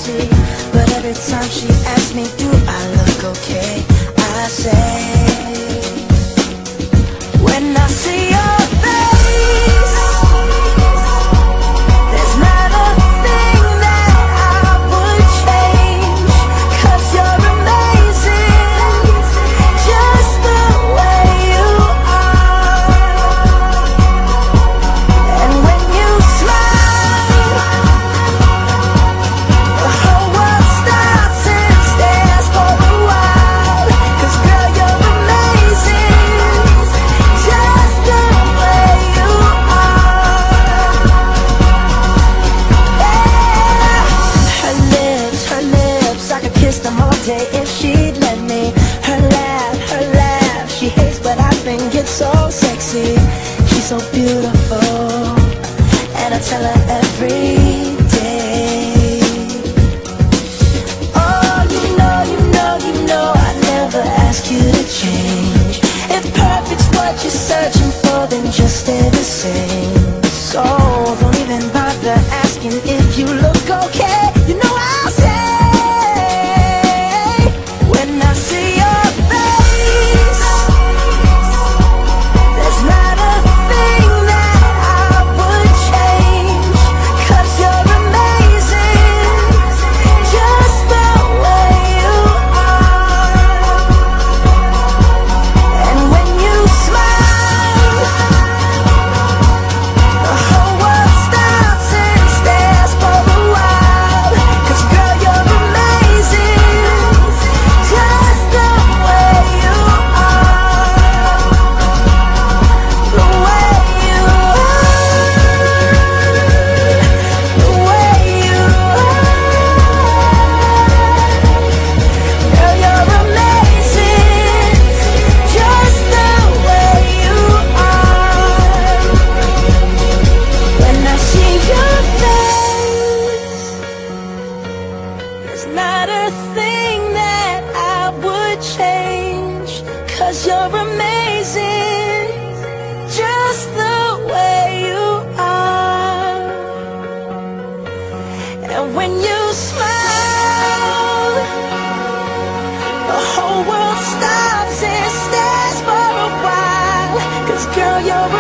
sexy, but every time she asks me, do I look okay? I say, when I see your face, there's not a thing that I would change, 'cause you're amazing, just the way you are. And when you smile, the whole world stops and stares for a while, 'cause girl, you're amazing, just the way you are. Yeah. Her lips, I could kiss them all day if she'd let me. Her laugh, she hates but I think it's so sexy. She's so beautiful, and I tell her every day. Oh, you know I never ask you to change. If perfect's what you're searching for, then just stay the same. So don't even bother asking if you look okay. You know I'll say, when I see your face, there's not a thing that I would change, 'cause you're amazing, just the way you are. And when you smile, the whole world stops and stares for a while, 'cause girl, you're amazing, just the way you are. The way you are, the way you are. Girl, you're amazing, just the way you are. When I see your face, there's not a thing that I would change, 'cause you're amazing, just the way you are. And when you smile, the whole world stops and stares for a while, 'cause girl, you're